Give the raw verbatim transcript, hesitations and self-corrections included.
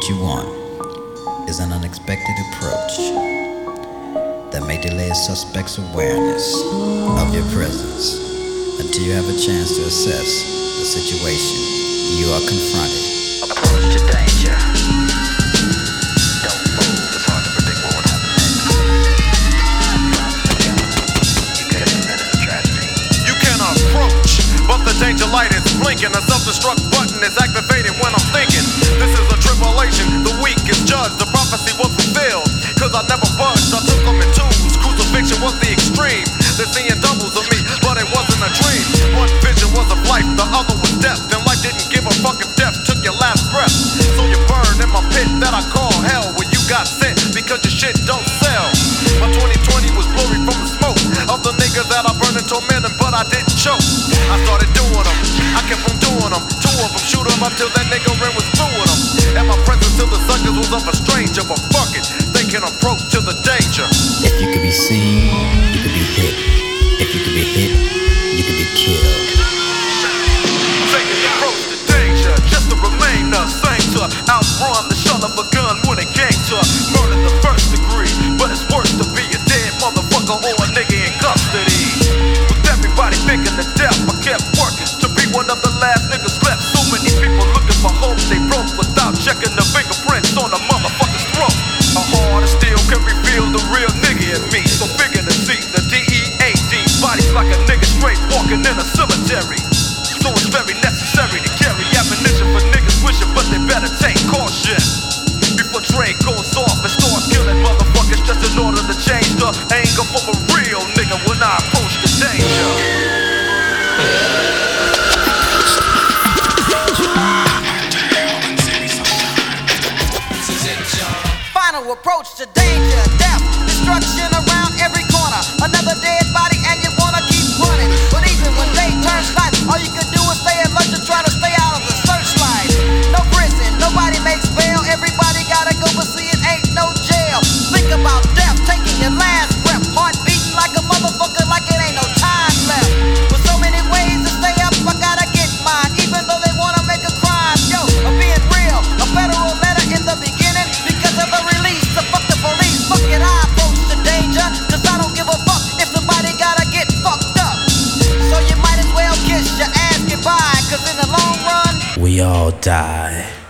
What you want is an unexpected approach that may delay a suspect's awareness of your presence until you have a chance to assess the situation you are confronted. Approach to danger. Don't move, it's hard to predict what will happen next. You could have prevented a tragedy. You can approach, but the danger light is blinking. A self-destruct button is activated when I'm thinking. This is a tribulation, the weak is judged. The prophecy was fulfilled, cause I never budged. I took them in twos, crucifixion was the extreme. They're seeing doubles of me, but it wasn't a dream. One vision was of life, the other was death. And life didn't give a fuck if death took your last breath. So you burn in my pit that I call hell, where you got sent because your shit don't sell. My twenty twenty was glory from the smoke of the niggas that I burned and tormented, but I didn't choke. I started doing them, I kept on doing them. Two of them shoot them up till that nigga ran was through with them. And my presence to the suckers was of a stranger, but fuck it, they can approach to the danger. If you could be seen, you could be hit. If you could be hit, you could be killed. Taking the approach to danger, just to remain the same, to outrun the shot of a gun when it came to murder the first degree. But it's worse to be a dead motherfucker or a nigga in custody. With everybody thinking to death, I kept working to be one of the last niggas left. So many people looking for hope, they broke without checking the fingerprints on the motherfucker's throat. A heart of steel can reveal the real nigga in me, so figure to see the D E A D bodies like a nigga straight walking in a cemetery. So it's very necessary to carry ammunition for niggas wishing, but they better take caution before Dre goes off and starts killing motherfuckers just in order to change the anger from a real nigga when I approach the danger. Final approach to danger, death, destruction around every corner. Another dead body and you wanna keep running. But even when day turns night, all you can do is stay alert to try to stay out of the searchlight. No prison, nobody makes bail. Everybody gotta go, but see it ain't no jail. Think about death, taking your last breath. Heart beating like a motherfucker, like it ain't no time left. With so many ways to stay up, I gotta get mine. Even though they wanna make a crime. Yo, I'm being real, a federal letter in the beginning. Because of the release, so fuck the police. Fuck it, I approach the danger. Cause I don't give a fuck if somebody gotta get fucked up. So you might as well kiss your ass goodbye. Cause in the long run, We all die.